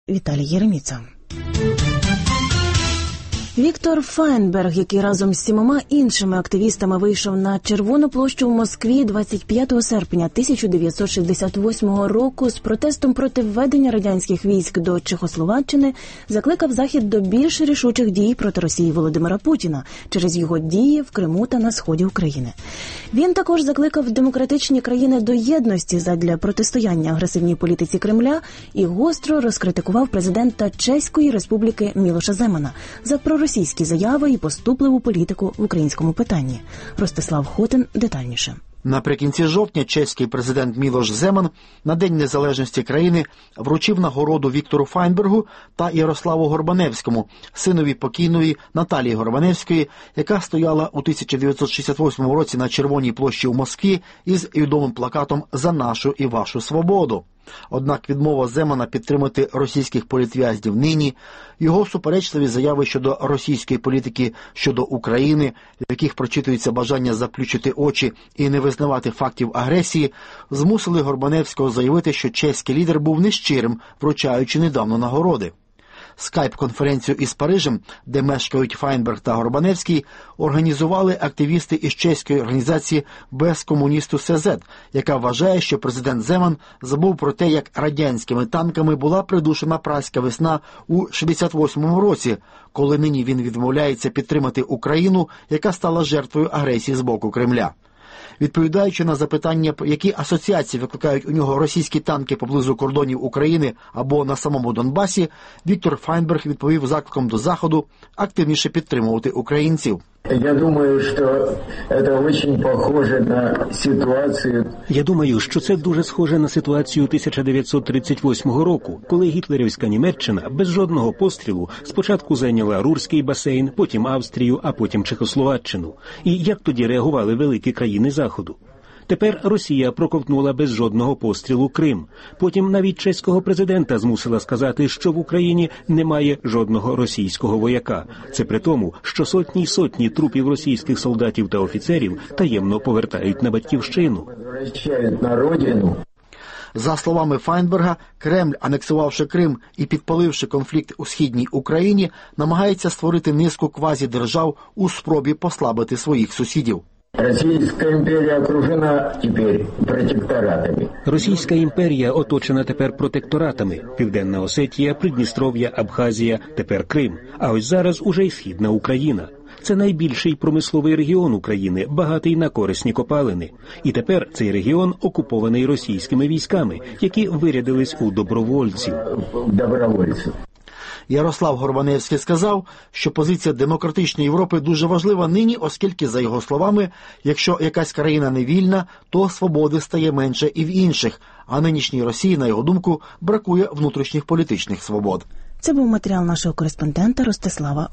Віталій Єреміца. Віктор Файнберг, який разом з 7 іншими активістами вийшов на Червону площу в Москві 25 серпня 1968 року з протестом проти введення радянських військ до Чехословаччини, закликав Захід до більш рішучих дій проти Росії Володимира Путіна через його дії в Криму та на сході України. Він також закликав демократичні країни до єдності задля протистояння агресивній політиці Кремля і гостро розкритикував президента Чеської Республіки Мілоша Земана за проросійські заяви і поступливу політику в українському питанні. Ростислав Хотин детальніше. Наприкінці жовтня чеський президент Мілош Земан на День незалежності країни вручив нагороду Віктору Файнбергу та Ярославу Горбаневському, синові покійної Наталії Горбаневської, яка стояла у 1968 році на Червоній площі у Москві із відомим плакатом «За нашу і вашу свободу». Однак відмова Земана підтримати російських політв'язнів нині, його суперечливі заяви щодо російської політики щодо України, в яких прочитується бажання заплющити очі і не визнавати фактів агресії, змусили Горбаневського заявити, що чеський лідер був нещирим, вручаючи недавно нагороди. Скайп-конференцію із Парижем, де мешкають Файнберг та Горбаневський, організували активісти із чеської організації «Без комуністу СЗ», яка вважає, що президент Земан забув про те, як радянськими танками була придушена Празька весна у 1968 році, коли нині він відмовляється підтримати Україну, яка стала жертвою агресії з боку Кремля. Відповідаючи на запитання, які асоціації викликають у нього російські танки поблизу кордонів України або на самому Донбасі, Віктор Файнберг відповів закликом до Заходу активніше підтримувати українців. Я думаю, що це дуже схоже на ситуацію 1938 року, коли гітлерівська Німеччина без жодного пострілу спочатку зайняла Рурський басейн, потім Австрію, а потім Чехословаччину. І як тоді реагували великі країни Заходу? Тепер Росія проковтнула без жодного пострілу Крим. Потім навіть чеського президента змусила сказати, що в Україні немає жодного російського вояка. Це при тому, що сотні й сотні трупів російських солдатів та офіцерів таємно повертають на батьківщину. За словами Файнберга, Кремль, анексувавши Крим і підпаливши конфлікт у східній Україні, намагається створити низку квазідержав у спробі послабити своїх сусідів. Російська імперія окружена тепер протекторатами. Російська імперія оточена тепер протекторатами. Південна Осетія, Придністров'я, Абхазія, тепер Крим. А ось зараз уже й Східна Україна. Це найбільший промисловий регіон України, багатий на корисні копалини. І тепер цей регіон окупований російськими військами, які вирядились у добровольців. Ярослав Горбаневський сказав, що позиція демократичної Європи дуже важлива нині, оскільки, за його словами, якщо якась країна не вільна, то свободи стає менше і в інших, а нинішній Росії, на його думку, бракує внутрішніх політичних свобод. Це був матеріал нашого кореспондента Ростислава